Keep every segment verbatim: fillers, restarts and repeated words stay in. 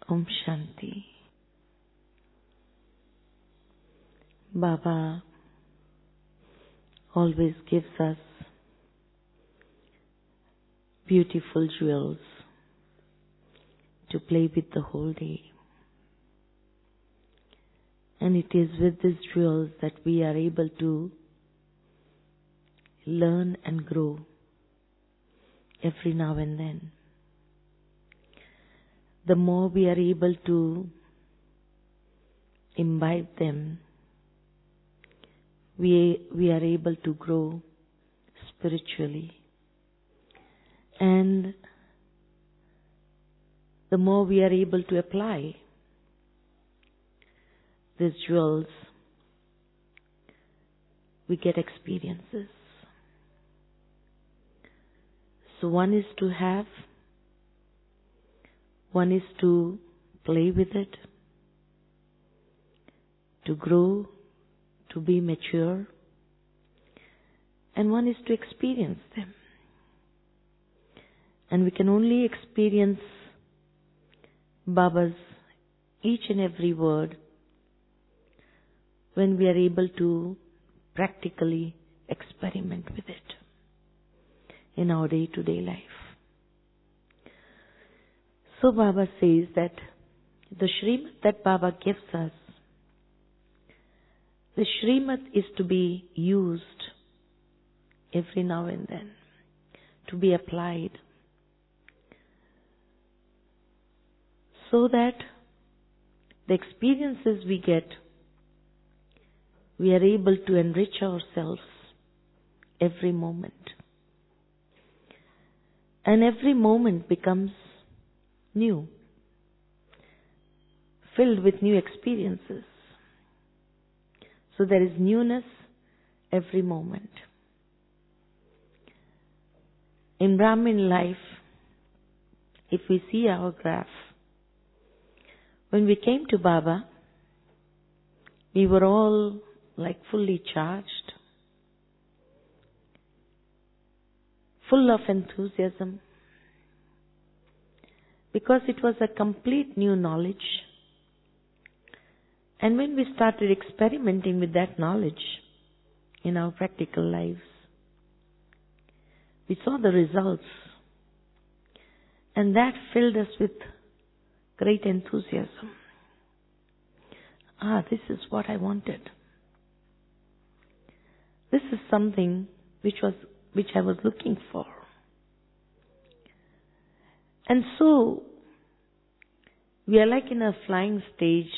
Om Shanti. Baba always gives us beautiful jewels to play with the whole day. And it is with these jewels that we are able to learn and grow every now and then. The more we are able to imbibe them, we, we are able to grow spiritually. And the more we are able to apply these jewels, we get experiences. So one is to have, one is to play with it, to grow, to be mature, and one is to experience them. And we can only experience Baba's each and every word when we are able to practically experiment with it in our day-to-day life. So Baba says that the Srimad that Baba gives us, the Srimad is to be used every now and then, to be applied, so that the experiences we get, we are able to enrich ourselves every moment. And every moment becomes new, filled with new experiences. So there is newness every moment. In Brahmin life, if we see our graph, when we came to Baba, we were all like fully charged, full of enthusiasm, because it was a complete new knowledge. And when we started experimenting with that knowledge in our practical lives, we saw the results, and that filled us with great enthusiasm. Ah, this is what I wanted. This is something which was which I was looking for. And so, we are like in a flying stage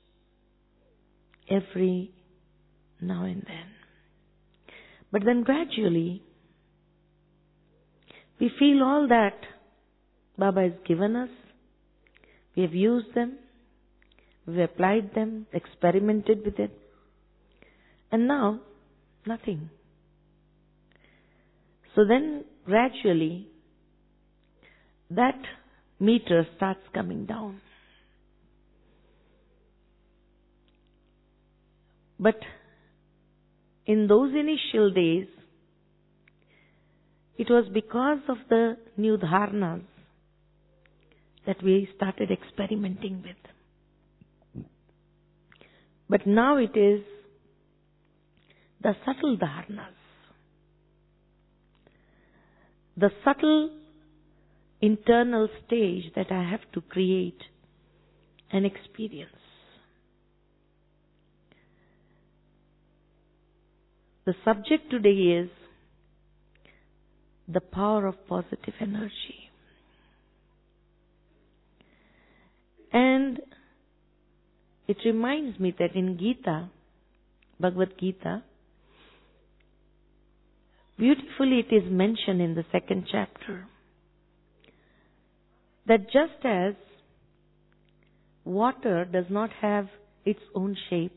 every now and then. But then gradually, we feel all that Baba has given us. We have used them, we've applied them, experimented with it, and now, nothing. So then, gradually, that meter starts coming down. But in those initial days, it was because of the new dharnas that we started experimenting with. But now it is the subtle dharnas, the subtle internal stage that I have to create and experience. The subject today is the power of positive energy. And it reminds me that in Gita, Bhagavad Gita, beautifully it is mentioned in the second chapter that just as water does not have its own shape,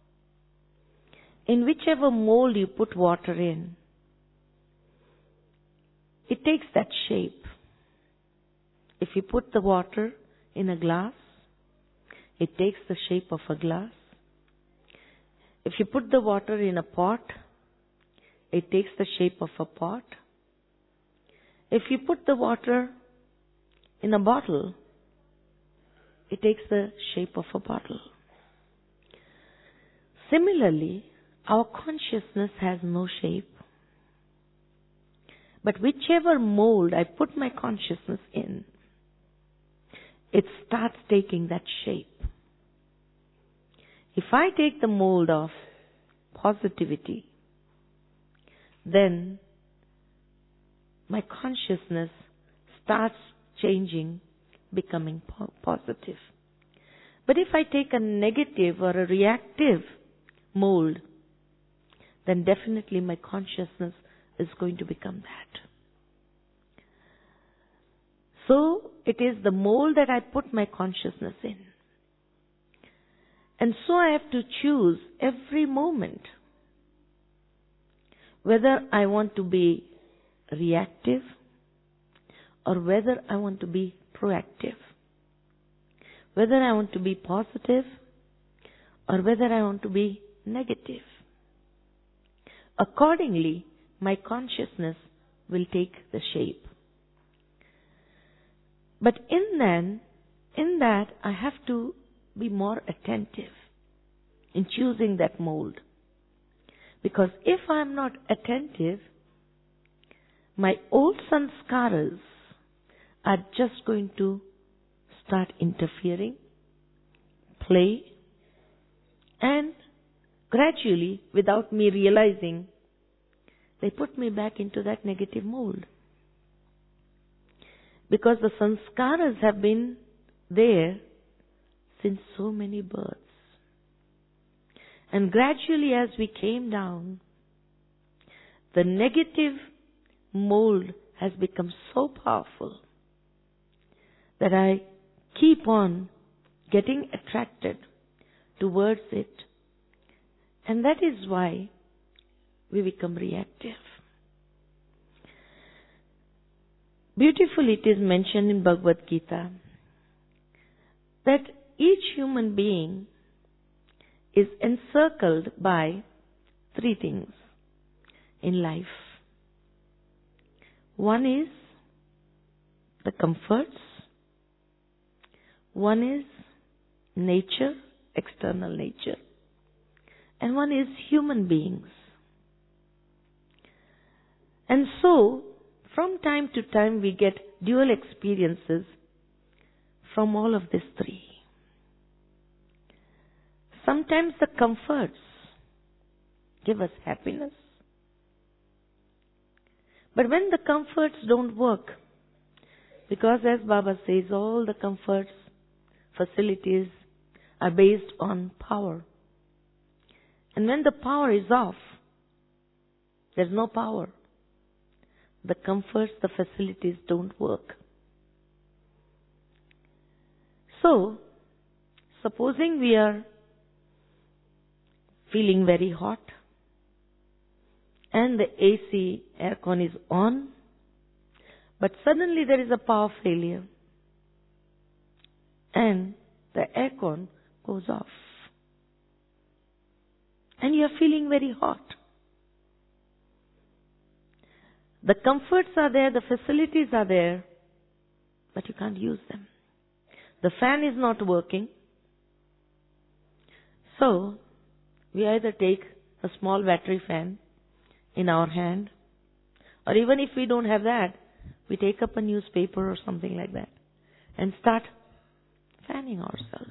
in whichever mold you put water in, it takes that shape. If you put the water in a glass, it takes the shape of a glass. If you put the water in a pot, it takes the shape of a pot. If you put the water in a bottle, it takes the shape of a bottle. Similarly, our consciousness has no shape. But whichever mold I put my consciousness in, it starts taking that shape. If I take the mold of positivity, then my consciousness starts changing, becoming po- positive. But if I take a negative or a reactive mold, then definitely my consciousness is going to become that. So it is the mold that I put my consciousness in. And so I have to choose every moment whether I want to be reactive or whether I want to be proactive. Whether I want to be positive or whether I want to be negative. Accordingly, my consciousness will take the shape. But in then, in that, I have to be more attentive in choosing that mold. Because if I am not attentive, my old sanskaras are just going to start interfering, play, and gradually, without me realizing, they put me back into that negative mold. Because the sanskaras have been there since so many births. And gradually as we came down, the negative mold has become so powerful that I keep on getting attracted towards it. And that is why we become reactive. Beautifully it is mentioned in Bhagavad Gita that each human being is encircled by three things in life. One is the comforts, one is nature, external nature, and one is human beings. And so, from time to time we get dual experiences from all of these three. Sometimes the comforts give us happiness. But when the comforts don't work, because as Baba says, all the comforts, facilities are based on power. And when the power is off, there's no power. The comforts, the facilities don't work. So, supposing we are feeling very hot and the A C aircon is on, but suddenly there is a power failure and the aircon goes off and you are feeling very hot. The comforts are there, the facilities are there, but you can't use them. The fan is not working. So, we either take a small battery fan in our hand, or even if we don't have that, we take up a newspaper or something like that and start fanning ourselves.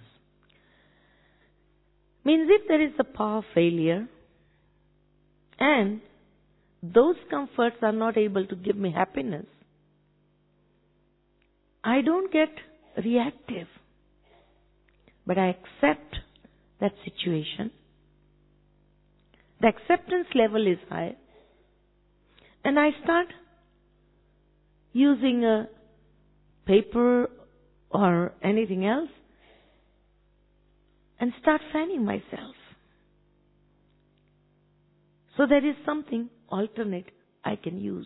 Means if there is a power failure and those comforts are not able to give me happiness, I don't get reactive, but I accept that situation. The acceptance level is high, and I start using a paper or anything else and start fanning myself. So there is something alternate I can use.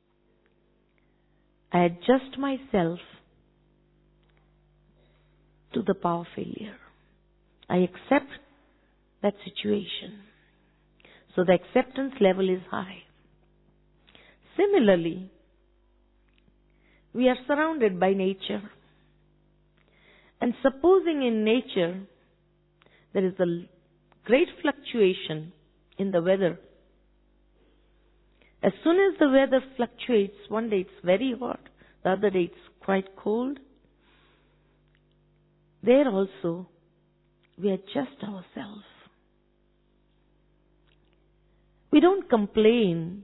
I adjust myself to the power failure. I accept that situation. So the acceptance level is high. Similarly, we are surrounded by nature. And supposing in nature there is a great fluctuation in the weather. As soon as the weather fluctuates, one day it's very hot, the other day it's quite cold. There also, we adjust ourselves. We don't complain.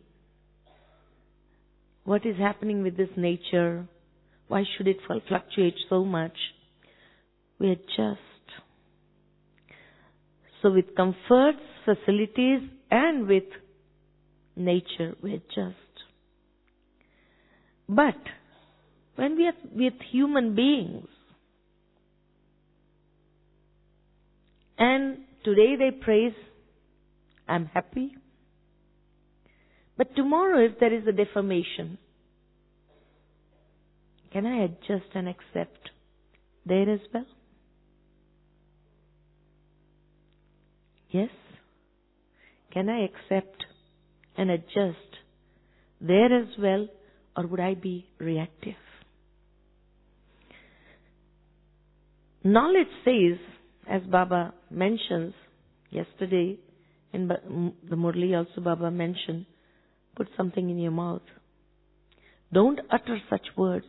What is happening with this nature? Why should it fluctuate so much? We adjust. So with comforts, facilities, and with nature, we adjust. But when we are with human beings, and today they praise, I'm happy. But tomorrow if there is a deformation, can I adjust and accept there as well? Yes? Can I accept and adjust there as well, or would I be reactive? Knowledge says, as Baba mentions yesterday, in the Murli also Baba mentioned, put something in your mouth. Don't utter such words.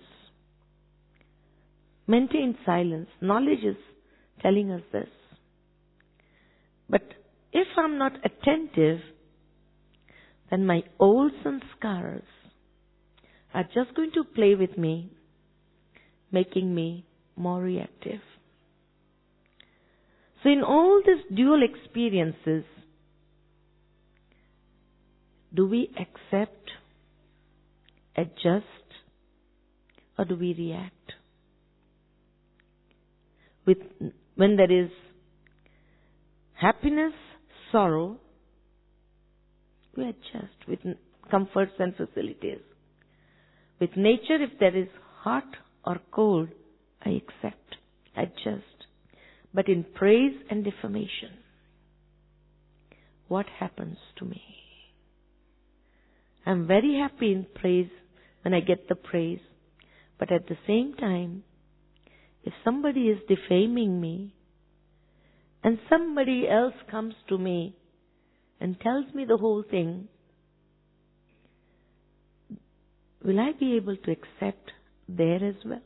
Maintain silence. Knowledge is telling us this. But if I'm not attentive, then my old sanskaras are just going to play with me, making me more reactive. So in all these dual experiences, do we accept, adjust, or do we react? With, when there is happiness, sorrow, we adjust with comforts and facilities. With nature, if there is hot or cold, I accept, adjust. But in praise and defamation, what happens to me? I'm very happy in praise when I get the praise. But at the same time, if somebody is defaming me, and somebody else comes to me and tells me the whole thing, will I be able to accept there as well?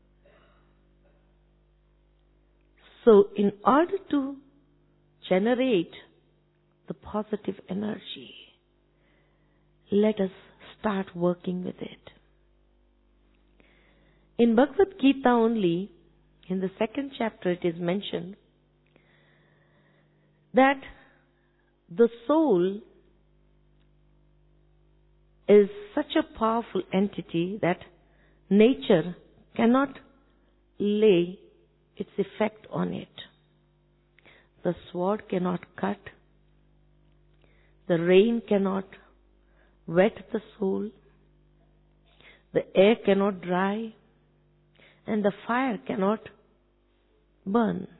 So in order to generate the positive energy, let us start working with it. In Bhagavad Gita only, in the second chapter it is mentioned that the soul is such a powerful entity that nature cannot lay its effect on it. The sword cannot cut, the rain cannot wet the soul, the air cannot dry, and the fire cannot burn.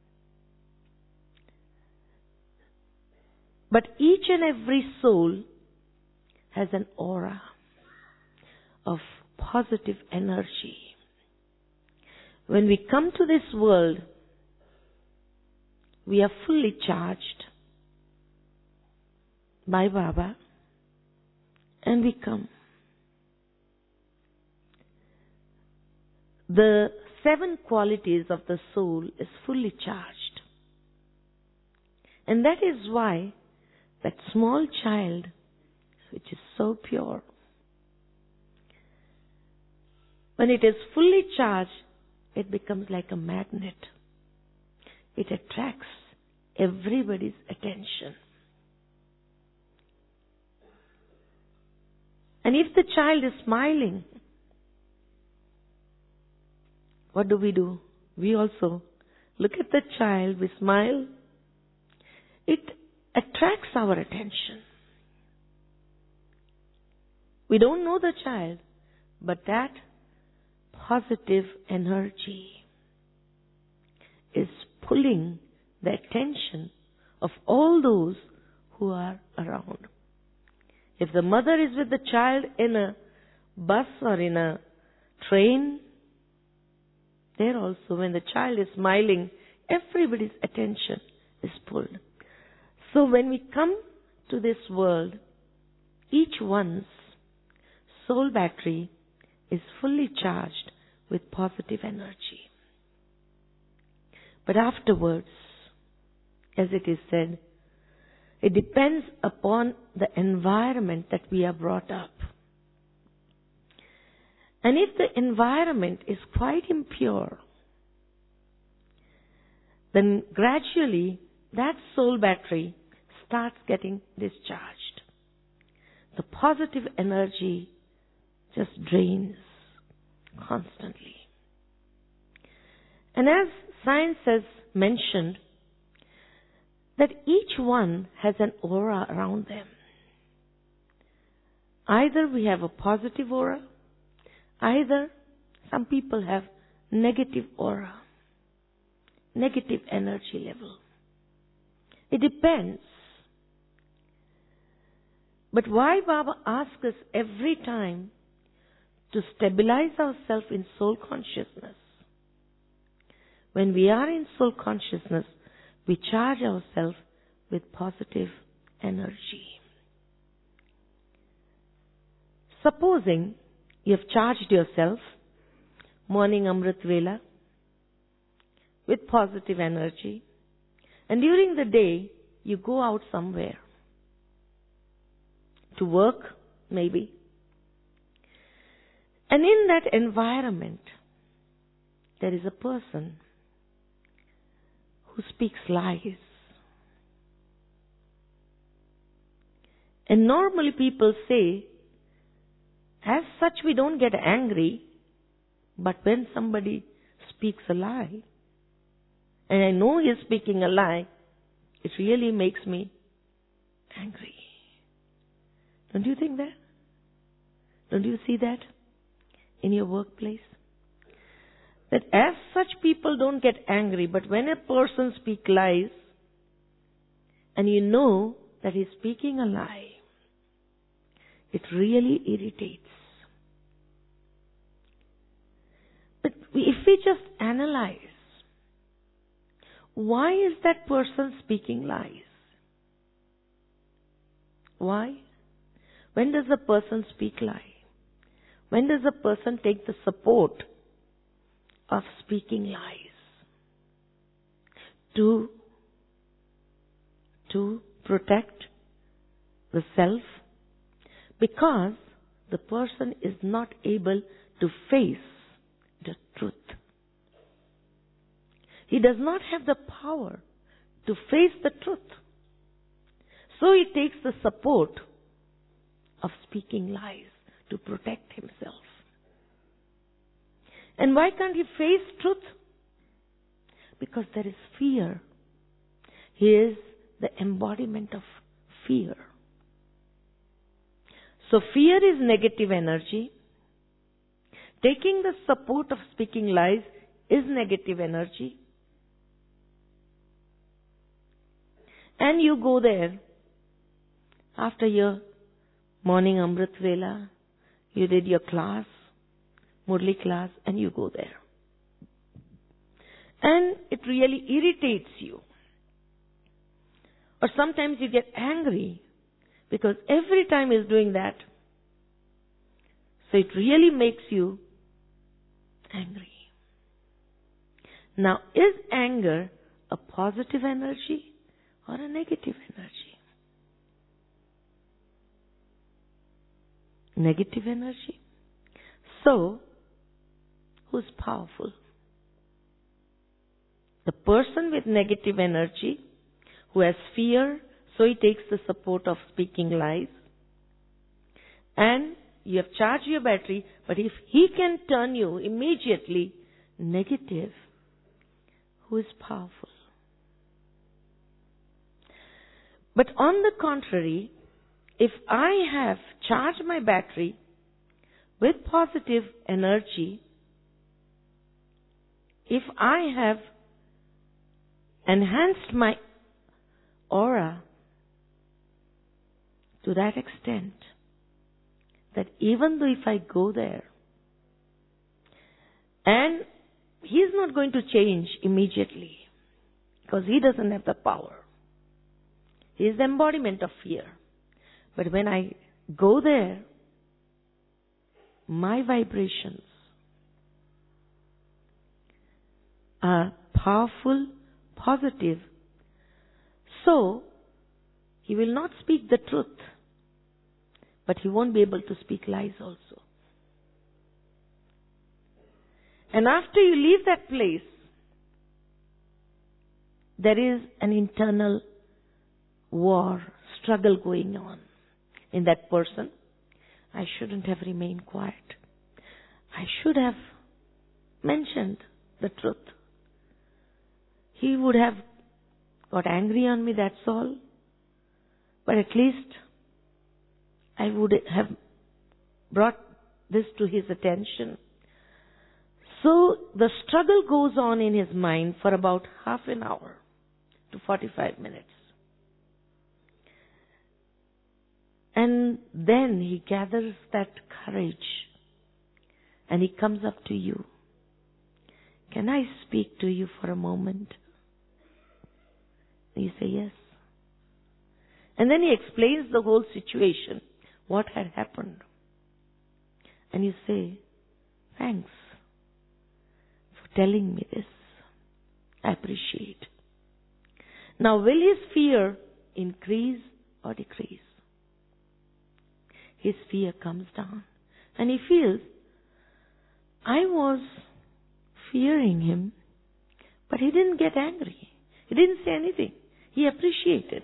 But each and every soul has an aura of positive energy. When we come to this world, we are fully charged by Baba, and we come. The seven qualities of the soul is fully charged. And that is why that small child, which is so pure, when it is fully charged, it becomes like a magnet. It attracts everybody's attention. And if the child is smiling, what do we do? We also look at the child, we smile. It attracts our attention. We don't know the child, but that positive energy is pulling the attention of all those who are around. If the mother is with the child in a bus or in a train, There also, when the child is smiling, everybody's attention is pulled. So when we come to this world, each one's soul battery is fully charged with positive energy. But afterwards, as it is said, it depends upon the environment that we are brought up. And if the environment is quite impure, then gradually that soul battery starts getting discharged. The positive energy just drains constantly. And as science has mentioned, that each one has an aura around them. Either we have a positive aura, either some people have negative aura, negative energy level. It depends. But why Baba asks us every time to stabilize ourselves in soul consciousness? When we are in soul consciousness, we charge ourselves with positive energy. Supposing you have charged yourself, morning Amrit Vela, with positive energy, and during the day you go out somewhere to work, maybe. And in that environment, there is a person who speaks lies. And normally people say, as such we don't get angry, but when somebody speaks a lie, and I know he is speaking a lie, it really makes me angry. Don't you think that? Don't you see that in your workplace? That as such people don't get angry, but when a person speaks lies, and you know that he's speaking a lie, it really irritates. But if we just analyze, why is that person speaking lies? Why? When does a person speak lie? When does a person take the support of speaking lies? To, to protect the self, because the person is not able to face the truth. He does not have the power to face the truth. So he takes the support of speaking lies to protect himself. And why can't he face truth? Because there is fear. He is the embodiment of fear. So fear is negative energy. Taking the support of speaking lies is negative energy. And you go there after your morning Amrit Vela, you did your class, Murli class, and you go there. And it really irritates you. Or sometimes you get angry because every time he's doing that. So it really makes you angry. Now, is anger a positive energy or a negative energy? Negative energy. So, who's powerful? The person with negative energy, who has fear, so he takes the support of speaking lies. And you have charged your battery, but if he can turn you immediately negative, who is powerful? But on the contrary, if I have charged my battery with positive energy, if I have enhanced my aura to that extent that even though if I go there and he is not going to change immediately because he doesn't have the power. He is the embodiment of fear. But when I go there, my vibrations are powerful, positive. So, he will not speak the truth, but he won't be able to speak lies also. And after you leave that place, there is an internal war, struggle going on in that person. I shouldn't have remained quiet. I should have mentioned the truth. He would have got angry on me, that's all. But at least I would have brought this to his attention. So the struggle goes on in his mind for about half an hour to forty-five minutes. And then he gathers that courage and he comes up to you. Can I speak to you for a moment? And you say yes. And then he explains the whole situation, what had happened. And you say, thanks for telling me this. I appreciate. Now, will his fear increase or decrease? His fear comes down. And he feels, I was fearing him, but he didn't get angry. He didn't say anything. He appreciated.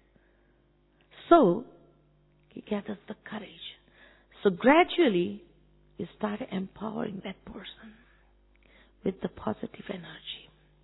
So, he gathers the courage. So gradually, you start empowering that person with the positive energy.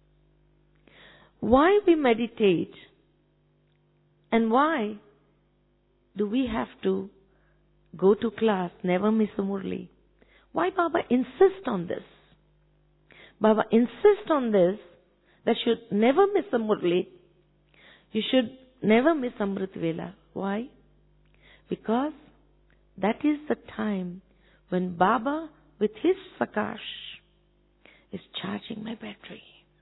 Why we meditate and why do we have to go to class, never miss a Murli? Why Baba insists on this? Baba insists on this, that you should never miss a Murli. You should never miss Amrit Vela. Why? Because that is the time when Baba, with his Sakash, is charging my battery.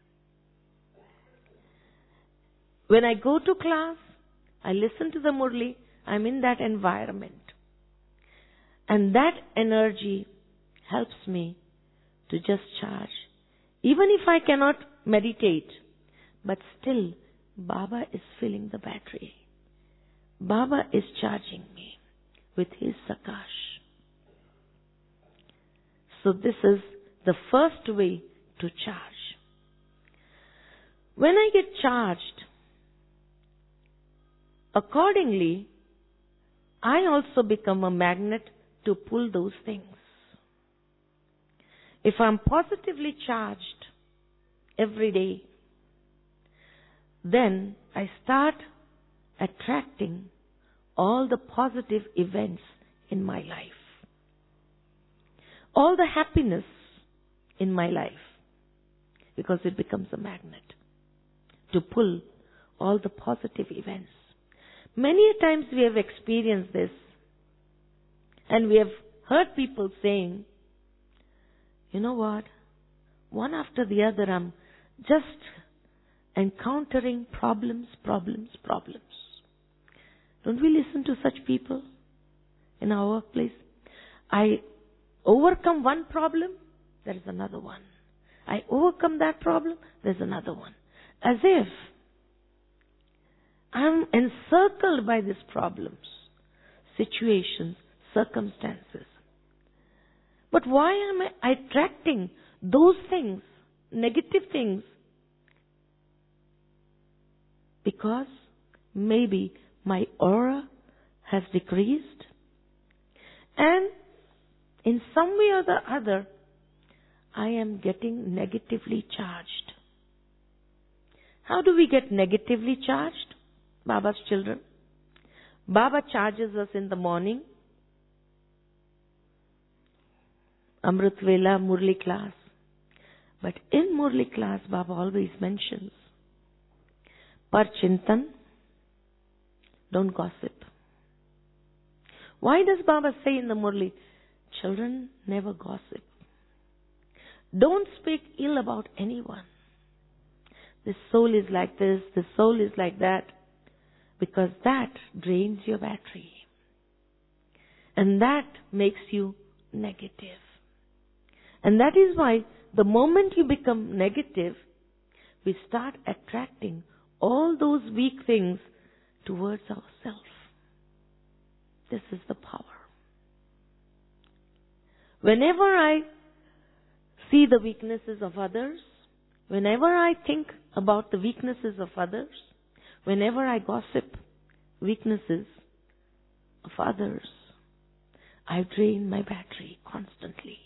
When I go to class, I listen to the Murli, I'm in that environment. And that energy helps me to just charge. Even if I cannot meditate, but still Baba is filling the battery. Baba is charging me with his Sakash. So this is the first way to charge. When I get charged, accordingly, I also become a magnet to pull those things. If I'm positively charged every day, then I start attracting all the positive events in my life. All the happiness in my life. Because it becomes a magnet to pull all the positive events. Many a times we have experienced this. And we have heard people saying, you know what? One after the other, I'm just encountering problems, problems, problems. Don't we listen to such people in our workplace? I overcome one problem, there is another one. I overcome that problem, there's another one. As if I'm encircled by these problems, situations, circumstances. But why am I attracting those things, negative things? Because maybe my aura has decreased and in some way or the other I am getting negatively charged. How do we get negatively charged? Baba's children. Baba charges us in the morning. Amrit Vela, Murli class. But in Murli class, Baba always mentions, Par Chintan, don't gossip. Why does Baba say in the Murli, children, never gossip. Don't speak ill about anyone. This soul is like this, this soul is like that, because that drains your battery. And that makes you negative. And that is why the moment you become negative, we start attracting all those weak things towards ourselves. This is the power. Whenever I see the weaknesses of others, whenever I think about the weaknesses of others, whenever I gossip weaknesses of others, I drain my battery constantly.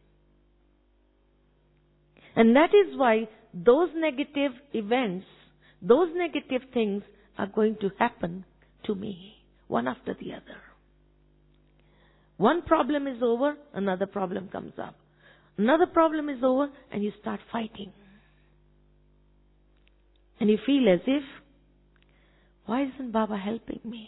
And that is why those negative events, those negative things are going to happen to me, one after the other. One problem is over, another problem comes up. Another problem is over, and you start fighting. And you feel as if, why isn't Baba helping me?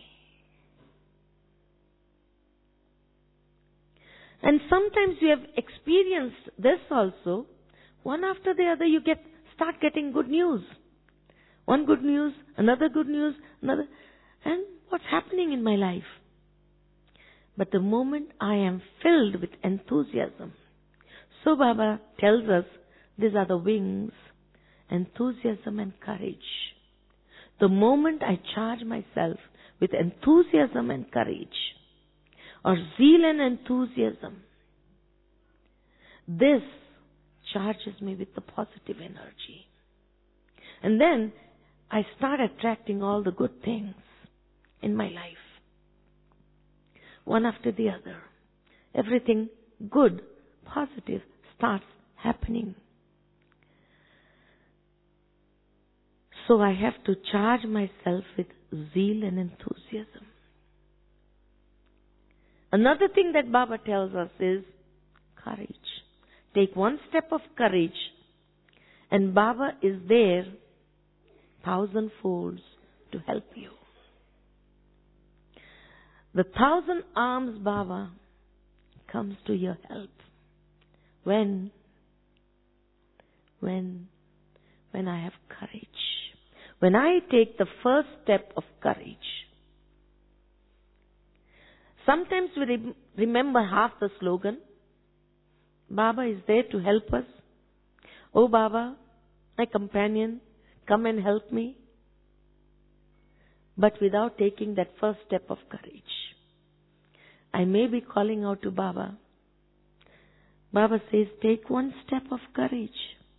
And sometimes you have experienced this also. One after the other, you get start getting good news. One good news, another good news, another. And what's happening in my life? But the moment I am filled with enthusiasm, so Baba tells us, these are the wings, enthusiasm and courage. The moment I charge myself with enthusiasm and courage, or zeal and enthusiasm, this charges me with the positive energy. And then I start attracting all the good things in my life. One after the other. Everything good, positive starts happening. So I have to charge myself with zeal and enthusiasm. Another thing that Baba tells us is courage. Take one step of courage, and Baba is there thousand folds to help you. The thousand arms Baba comes to your help. When? When? When I have courage. When I take the first step of courage. Sometimes we re- remember half the slogan. Baba is there to help us. Oh Baba, my companion, come and help me. But without taking that first step of courage. I may be calling out to Baba. Baba says, take one step of courage.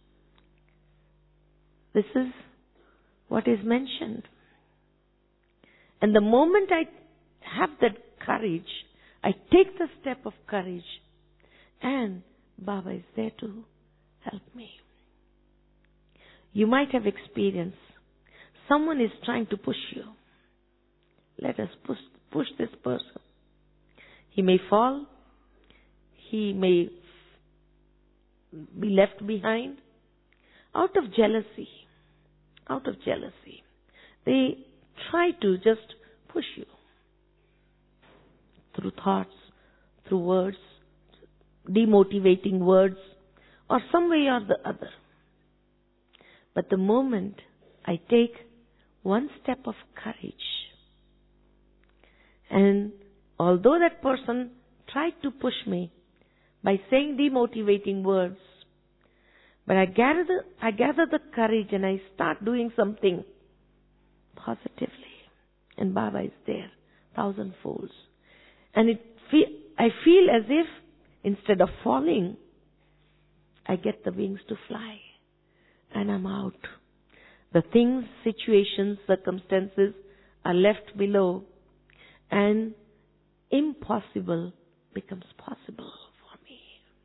This is what is mentioned. And the moment I have that courage, I take the step of courage, and Baba is there to help me. You might have experienced someone is trying to push you. Let us push, push this person. He may fall. He may be left behind. Out of jealousy. Out of jealousy. They try to just push you. Through thoughts, through words, demotivating words, or some way or the other. But the moment I take one step of courage, and although that person tried to push me by saying demotivating words, but I gather the, I gather the courage and I start doing something positively. And Baba is there, thousand folds. And it feel, I feel as if instead of falling, I get the wings to fly. And I'm out. The things, situations, circumstances are left below. And impossible becomes possible for me.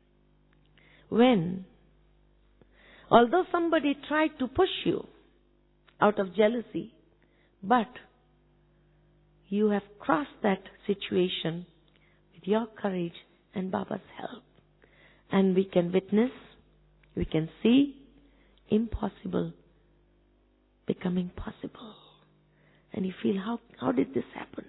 When, although somebody tried to push you out of jealousy, but you have crossed that situation with your courage and Baba's help. And we can witness, we can see impossible becoming possible. And you feel, how, how did this happen?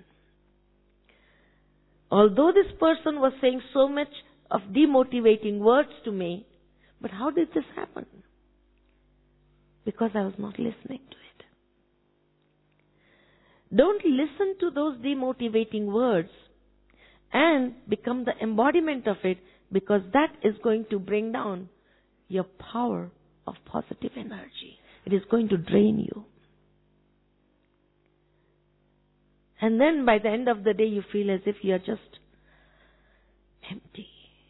Although this person was saying so much of demotivating words to me, But how did this happen? Because I was not listening to it. Don't listen to those demotivating words and become the embodiment of it, because that is going to bring down your power of positive energy. It is going to drain you. And then by the end of the day, you feel as if you are just empty.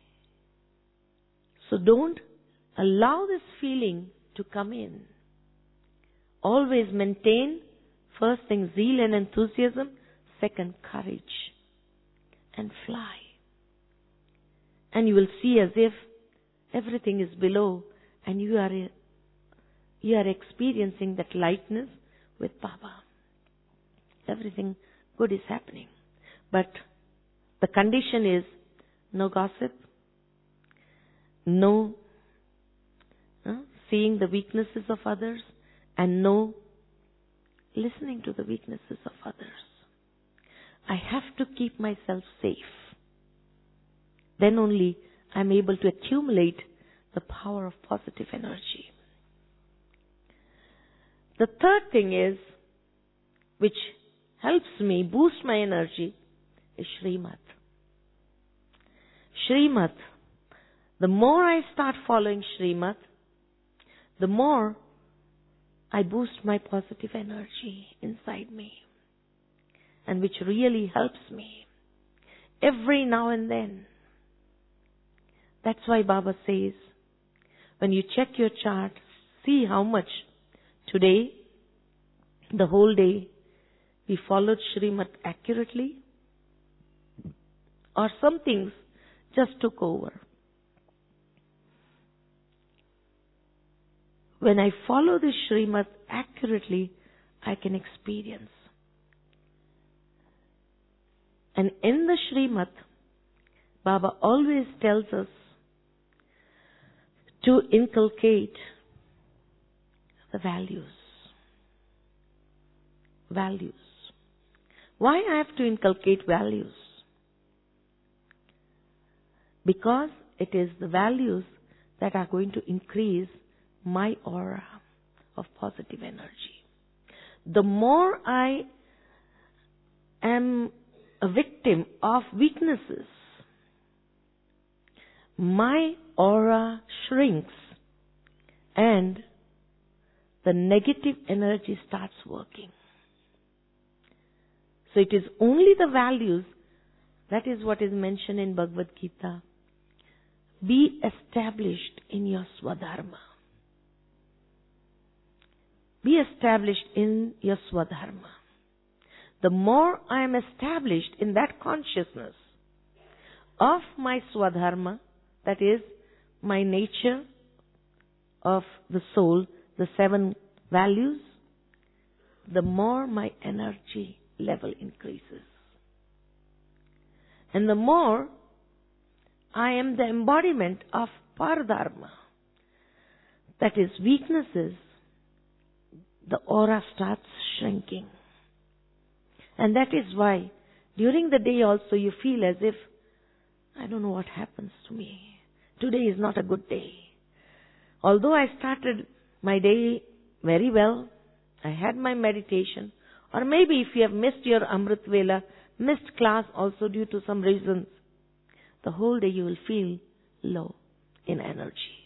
So don't allow this feeling to come in. Always maintain, first thing, zeal and enthusiasm. Second, courage. And fly. And you will see as if everything is below and you are, you are experiencing that lightness with Baba. Everything good is happening. But the condition is no gossip, no uh, seeing the weaknesses of others, and no listening to the weaknesses of others. I have to keep myself safe. Then only I'm able to accumulate the power of positive energy. The third thing is, which helps me boost my energy, is Srimad. Srimad. The more I start following Srimad, the more I boost my positive energy inside me. And which really helps me every now and then. That's why Baba says, when you check your chart, see how much today, the whole day, we followed Srimad accurately, or some things just took over. When I follow the Srimad accurately, I can experience. And in the Srimad, Baba always tells us to inculcate the values. Values. Why I have to inculcate values? Because it is the values that are going to increase my aura of positive energy. The more I am a victim of weaknesses, my aura shrinks and the negative energy starts working. So it is only the values, that is what is mentioned in Bhagavad Gita. Be established in your Swadharma. Be established in your Swadharma. The more I am established in that consciousness of my Swadharma, that is my nature of the soul, the seven values, the more my energy level increases. And the more I am the embodiment of Paradharma, that is weaknesses, the aura starts shrinking. And that is why during the day also you feel as if, I don't know what happens to me. Today is not a good day. Although I started my day very well, I had my meditation, or maybe if you have missed your Amrit Vela, missed class also due to some reasons, the whole day you will feel low in energy.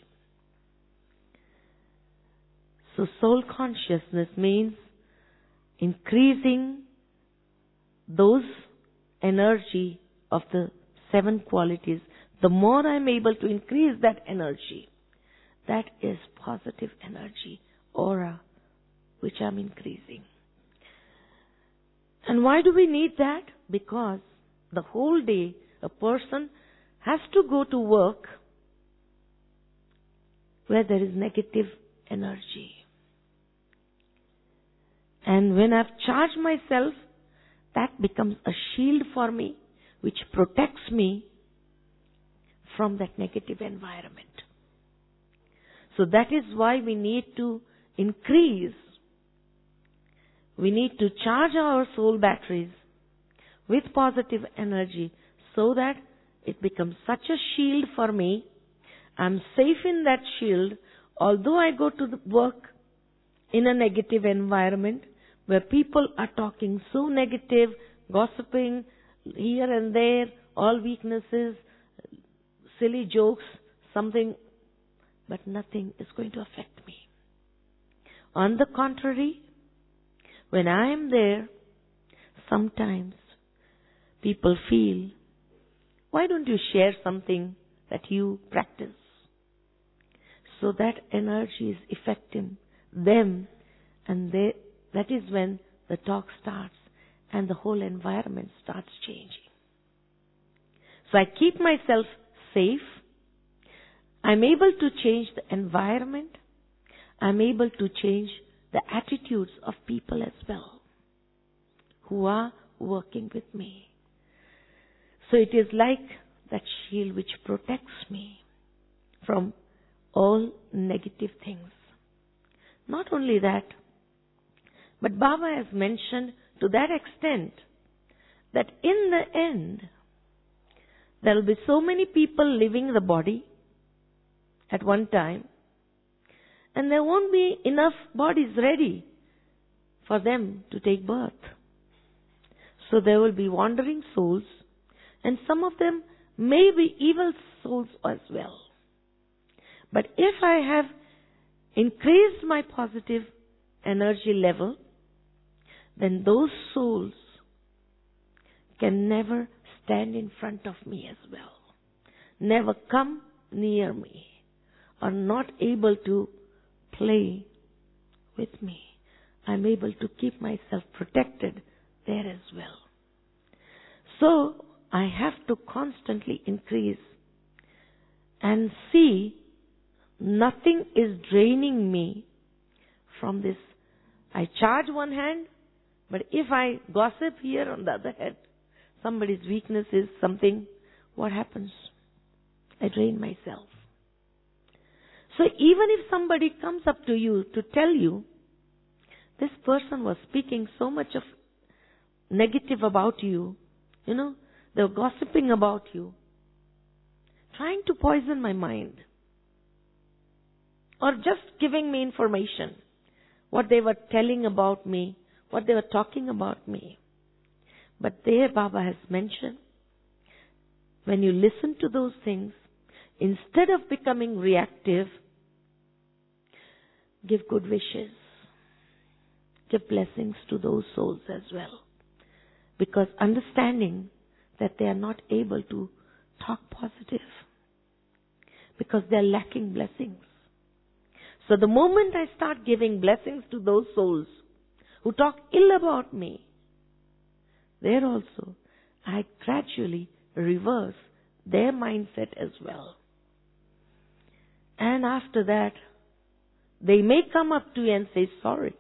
So soul consciousness means increasing those energy of the seven qualities. The more I am able to increase that energy, that is positive energy, aura, which I am increasing. And why do we need that? Because the whole day a person has to go to work where there is negative energy. And when I've charged myself, that becomes a shield for me, which protects me from that negative environment. So that is why we need to increase, we need to charge our soul batteries with positive energy so that it becomes such a shield for me. I'm safe in that shield, although I go to the work in a negative environment where people are talking so negative, gossiping here and there, all weaknesses, silly jokes, something, but nothing is going to affect me. On the contrary, when I am there, sometimes people feel, why don't you share something that you practice? So that energy is affecting them, and they, that is when the talk starts and the whole environment starts changing. So I keep myself safe. I'm able to change the environment. I'm able to change the attitudes of people as well who are working with me. So it is like that shield which protects me from all negative things. Not only that, but Baba has mentioned to that extent that in the end, there will be so many people leaving the body at one time, and there won't be enough bodies ready for them to take birth. So there will be wandering souls, and some of them may be evil souls as well. But if I have increased my positive energy level, then those souls can never stand in front of me as well, never come near me, are not able to play with me. I'm able to keep myself protected there as well. So I have to constantly increase and see nothing is draining me from this. I charge one hand, but if I gossip here on the other hand, somebody's weakness is something, what happens? I drain myself. So even if somebody comes up to you to tell you, this person was speaking so much of negative about you, you know, they were gossiping about you, trying to poison my mind, or just giving me information, what they were telling about me, what they were talking about me. But there Baba has mentioned, when you listen to those things, instead of becoming reactive, give good wishes. Give blessings to those souls as well. Because understanding that they are not able to talk positive. Because they are lacking blessings. So the moment I start giving blessings to those souls who talk ill about me, there also I gradually reverse their mindset as well. And after that, they may come up to you and say, sorry.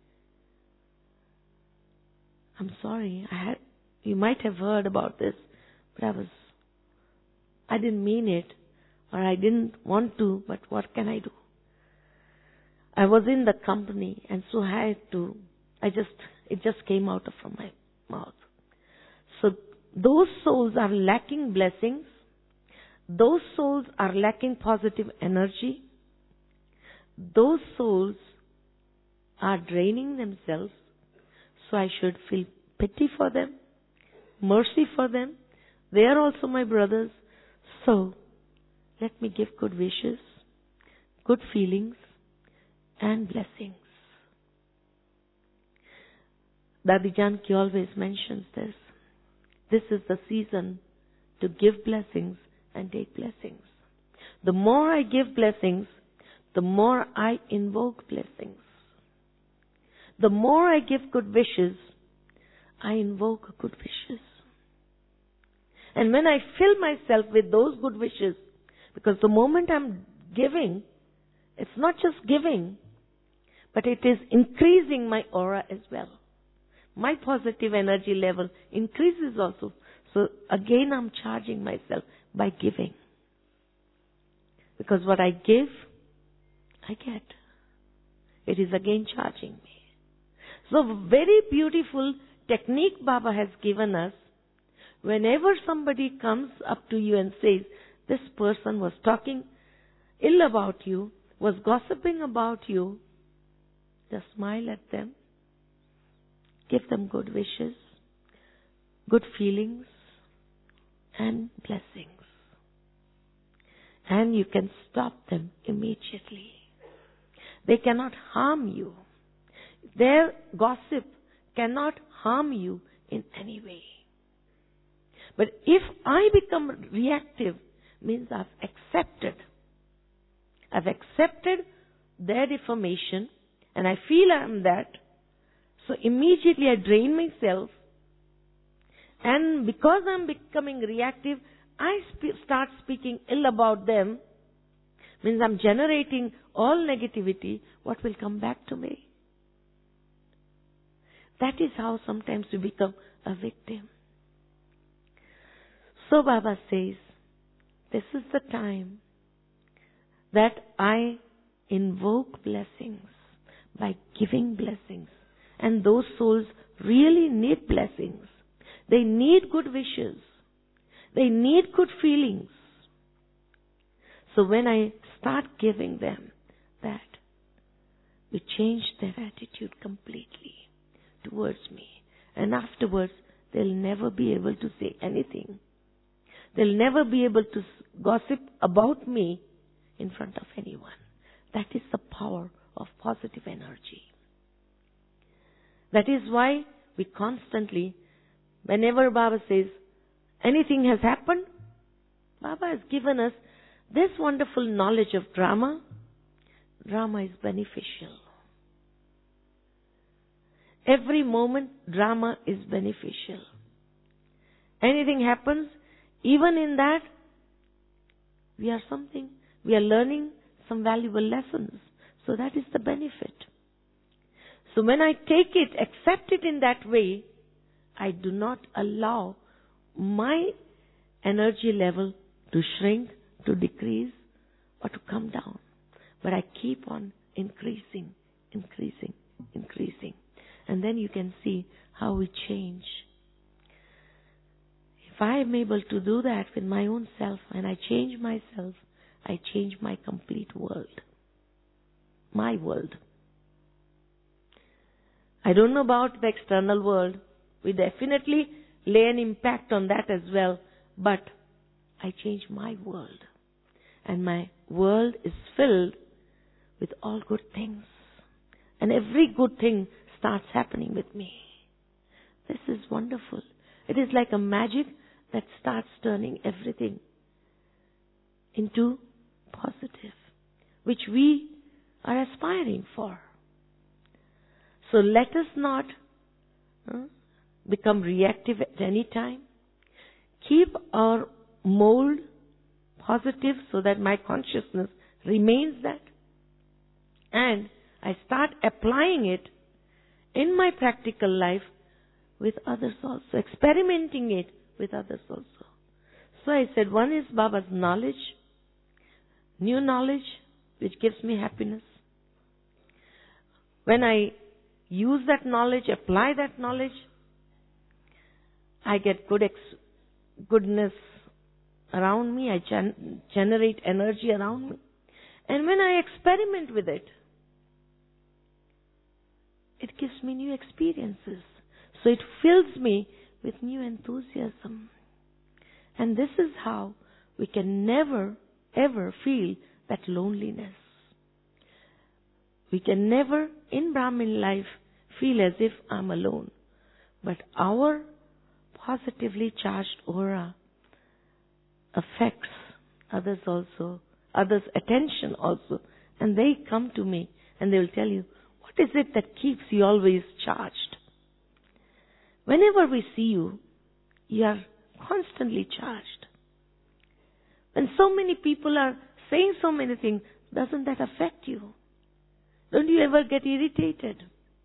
I'm sorry. I had, you might have heard about this, but I was, I didn't mean it, or I didn't want to, but what can I do? I was in the company, and so I had to, I just, it just came out from my mouth. So those souls are lacking blessings. Those souls are lacking positive energy. Those souls are draining themselves. So I should feel pity for them, mercy for them. They are also my brothers. So let me give good wishes, good feelings, and blessings. Dadi Janki always mentions this. This is the season to give blessings and take blessings. The more I give blessings, the more I invoke blessings. The more I give good wishes, I invoke good wishes. And when I fill myself with those good wishes, because the moment I'm giving, it's not just giving, but it is increasing my aura as well. My positive energy level increases also. So again I'm charging myself by giving. Because what I give, I get. It is again charging me. So very beautiful technique Baba has given us. Whenever somebody comes up to you and says, this person was talking ill about you, was gossiping about you, just smile at them. Give them good wishes, good feelings, and blessings. And you can stop them immediately. They cannot harm you. Their gossip cannot harm you in any way. But if I become reactive, means I've accepted. I've accepted their defamation, and I feel I'm that. So immediately I drain myself. And because I'm becoming reactive, I sp- start speaking ill about them. Means I'm generating all negativity. What will come back to me? That is how sometimes we become a victim. So Baba says, this is the time that I invoke blessings by giving blessings. And those souls really need blessings. They need good wishes. They need good feelings. So when I start giving them that, we change their attitude completely towards me. And afterwards, they'll never be able to say anything. They'll never be able to gossip about me in front of anyone. That is the power of positive energy. That is why we constantly, whenever Baba says, anything has happened, Baba has given us this wonderful knowledge of drama. Drama is beneficial. Every moment, drama is beneficial. Anything happens, even in that, we are something, we are learning some valuable lessons. So that is the benefit. So when I take it, accept it in that way, I do not allow my energy level to shrink, to decrease, or to come down. But I keep on increasing, increasing, increasing. And then you can see how we change. If I am able to do that with my own self, and I change myself, I change my complete world. My world. I don't know about the external world. We definitely lay an impact on that as well. But I change my world. And my world is filled with all good things. And every good thing starts happening with me. This is wonderful. It is like a magic that starts turning everything into positive, which we are aspiring for. So let us not uh, become reactive at any time. Keep our mold positive so that my consciousness remains that. And I start applying it in my practical life with others also, experimenting it with others also. So I said, one is Baba's knowledge, new knowledge, which gives me happiness. When I use that knowledge, apply that knowledge, I get good ex- goodness around me, I gen- generate energy around me. And when I experiment with it, it gives me new experiences. So it fills me with new enthusiasm. And this is how we can never, ever feel that loneliness. We can never, in Brahmin life, feel as if I'm alone. But our positively charged aura affects others also, others' attention also. And they come to me and they will tell you, what is it that keeps you always charged? Whenever we see you, you are constantly charged. When so many people are saying so many things, doesn't that affect you? Don't you ever get irritated?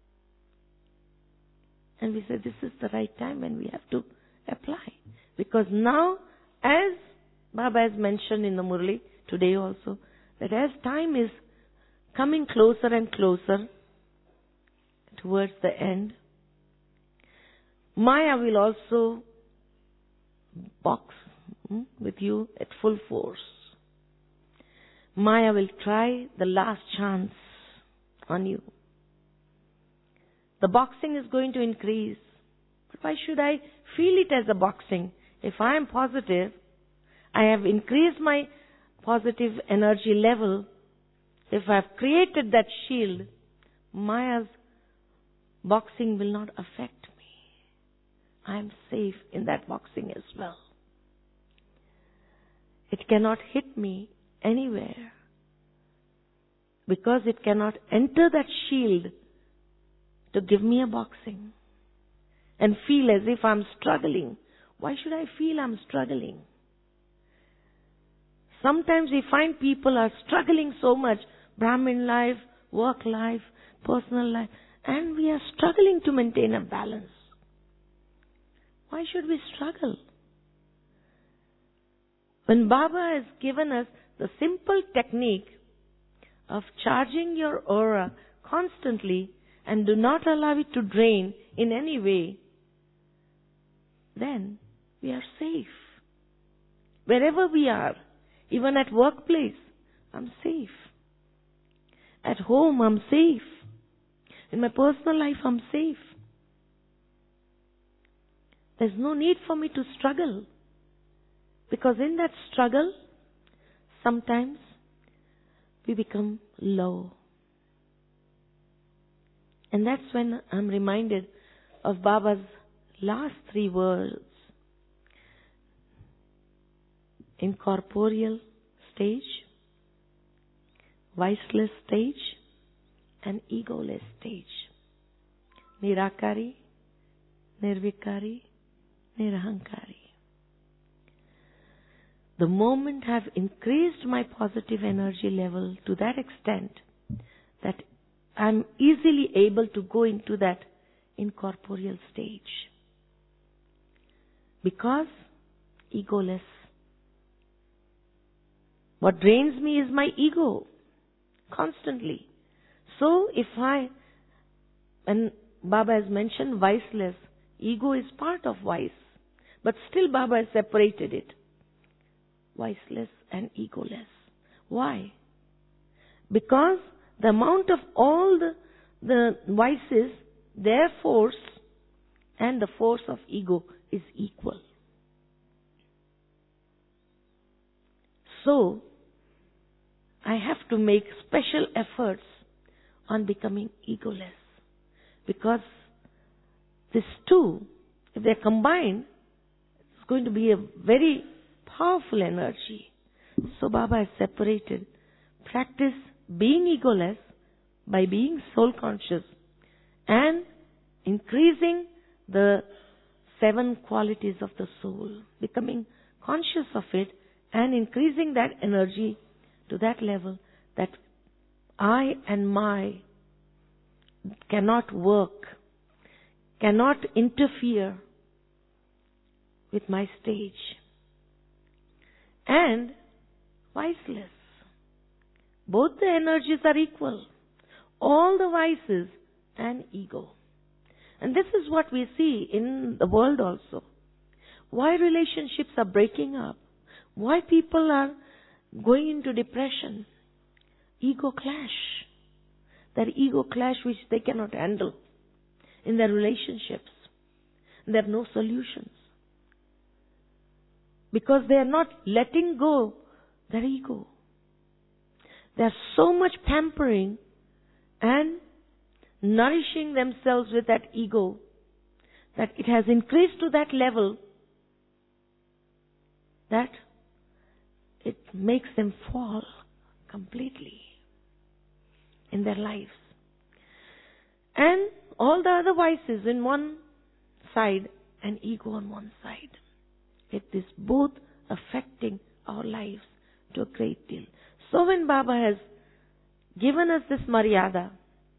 And we say this is the right time when we have to apply. Because now, as Baba has mentioned in the Murli today also, that as time is coming closer and closer towards the end, Maya will also box hmm, with you at full force. Maya will try the last chance on you. The boxing is going to increase. But why should I feel it as a boxing? If I am positive, I have increased my positive energy level. If I have created that shield, Maya's boxing will not affect me. I am safe in that boxing as well. It cannot hit me anywhere because it cannot enter that shield to give me a boxing and feel as if I'm struggling. Why should I feel I'm struggling? Sometimes we find people are struggling so much, Brahmin life, work life, personal life, and we are struggling to maintain a balance. Why should we struggle? When Baba has given us the simple technique of charging your aura constantly and do not allow it to drain in any way, then we are safe. Wherever we are, even at workplace, I'm safe. At home, I'm safe. In my personal life, I'm safe. There's no need for me to struggle. Because in that struggle, sometimes we become low. And that's when I'm reminded of Baba's last three words. Incorporeal stage, viceless stage, and egoless stage. Nirakari, Nirvikari, Nirahankari. The moment I've increased my positive energy level to that extent that I'm easily able to go into that incorporeal stage. Because egoless. What drains me is my ego constantly. So if I, and Baba has mentioned viceless, ego is part of vice, but still Baba has separated it. Viceless and egoless. Why? Because the amount of all the, the vices, their force and the force of ego is equal. So, I have to make special efforts on becoming egoless. Because these two, if they're combined, it's going to be a very powerful energy. So Baba has separated. Practice being egoless by being soul conscious and increasing the seven qualities of the soul, becoming conscious of it and increasing that energy to that level that I and my cannot work, cannot interfere with my stage. And viceless. Both the energies are equal. All the vices and ego. And this is what we see in the world also. Why relationships are breaking up. Why people are going into depression. Ego clash. That ego clash which they cannot handle in their relationships. And they have no solutions. Because they are not letting go their ego. They are so much pampering and nourishing themselves with that ego that it has increased to that level that it makes them fall completely in their lives. And all the other vices in one side and ego on one side. It is both affecting our lives to a great deal. So when Baba has given us this maryada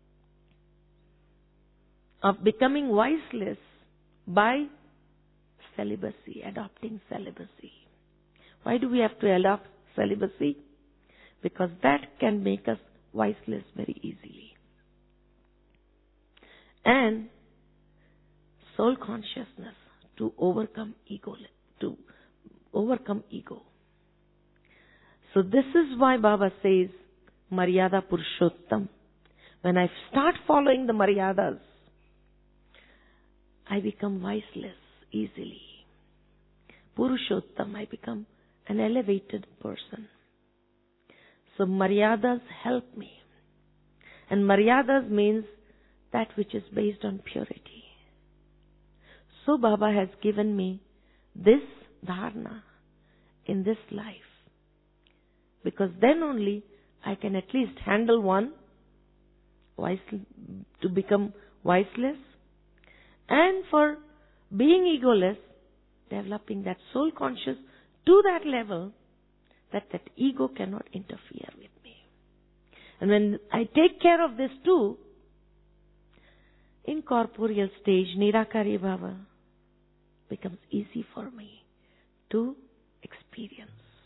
of becoming viceless by celibacy, adopting celibacy. Why do we have to adopt celibacy? Because that can make us viceless very easily. And soul consciousness to overcome ego. To overcome ego. So this is why Baba says, Maryada Purushottam. When I start following the Maryadas, I become viceless easily. Purushottam, I become an elevated person. So Maryadas help me. And Maryadas means that which is based on purity. So Baba has given me this dharana in this life. Because then only I can at least handle one, wise, to become viceless, and for being egoless, developing that soul conscious to that level that that ego cannot interfere with me. And when I take care of this too, in corporeal stage, Nirakari Bhava becomes easy for me to experience.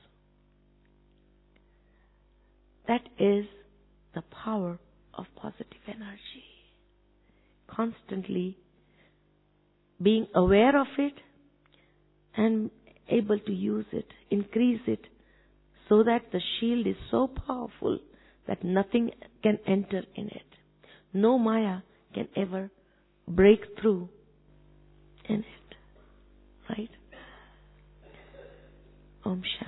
That is the power of positive energy. Constantly being aware of it and able to use it, increase it, so that the shield is so powerful that nothing can enter in it. No Maya can ever break through in it. Right? Om Shanti.